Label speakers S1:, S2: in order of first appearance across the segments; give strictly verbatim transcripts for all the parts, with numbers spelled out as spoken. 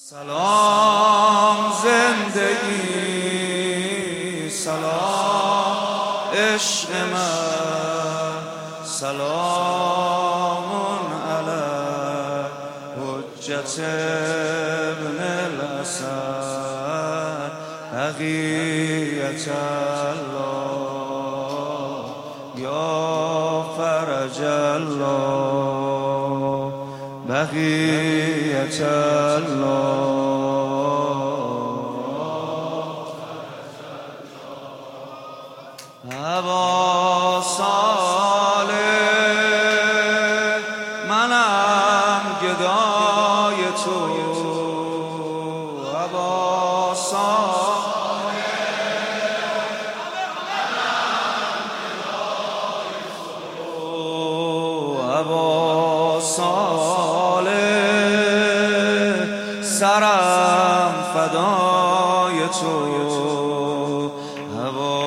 S1: سلام زندگی، سلام عشق من، سلام علی حجت ابن الحسن بقیت الله یا فرج الله بقیت الله. هوا صالح منم گدای تو، هوا صالح منم گدای تو، هوا صالح سرم فدای تو، هوا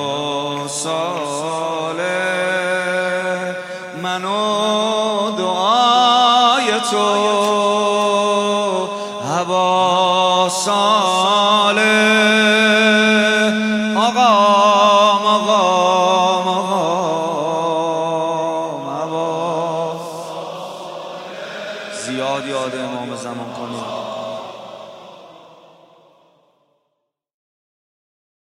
S1: صالح منو دعای تو، هوا صالح آقا آقا آقا هوا زیاد یاد امام زمان کنیم.